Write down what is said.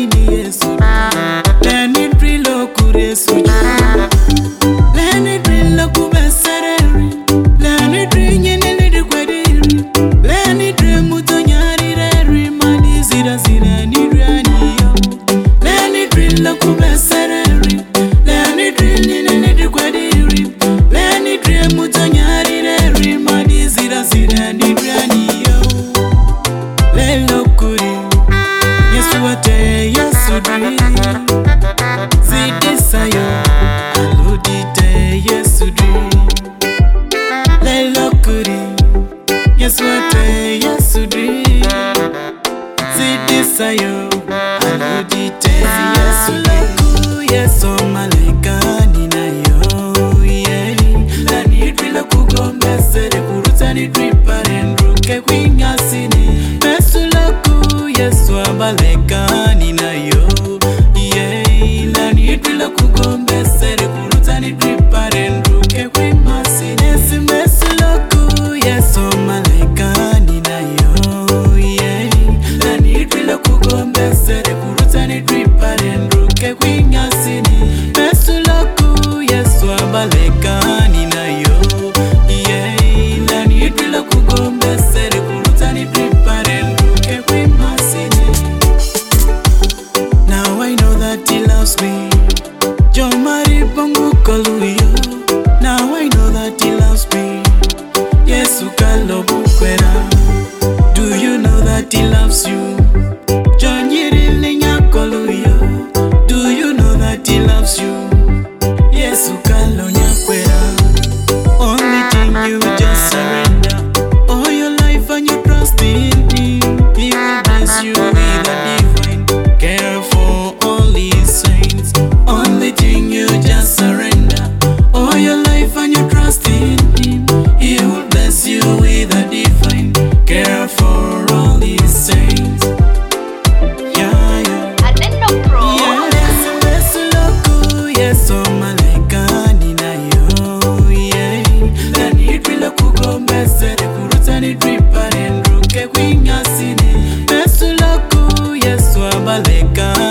ni Yesu. Leni drilo kure suju. Leni drilo kubesereri. Leni drinye nili kwediri. Leni dre muto nyari reri. Mani zira zira ni drani yo. Leni drilo kubesereri. Leni drinye nili kwediri. Leni dre muto nyari reri. Mani zira zira ni drani yo. Lelo kuri. Yesu ate Yesu dri. Zidisayo aludite Yesu dri. Lelo kuri. Yesu ate Yesu dri. Zidisayo aludite Yesu leku. Yesu malekani na yo yeah. Lani drila kugombesere kurutani dripare nruke kwinyasini. Yesu leku Yesu amalekani na yo yeah. Lani drila kugombesere kurutani dripare nruke kwinyasini. Yesu leku Yesu amalekani na yo yeah. Lani drila kugombesere kurutani dripare nruke kwinyasini. Yesu leku Yesu amalekani na yo yeah. Lani drila kugombesere kurutani dripare nruke kwinyasini. Now I know that he loves me. John Mari Bongo Koluyo. Now I know that he loves me. Yesu Kalobu Kwera. Do you know that he loves you? John Yirilinya Koluyo. Do you know that he loves you? Yesu Kalonya Kwera. Only thing you just surrender all your life and you trust in him. He will bless you with a divine care for all his saints. Only thing you just surrender all your life and you trust in him. He will bless you with a divine care for all his saints. Yeah, yeah. I didn't know, bro. Yesu loku, Yesu malekani na yo yeah. Lani drila kugombesere kurutani dripare nruke kwinyasini. Yesu loku, Yesu amalekani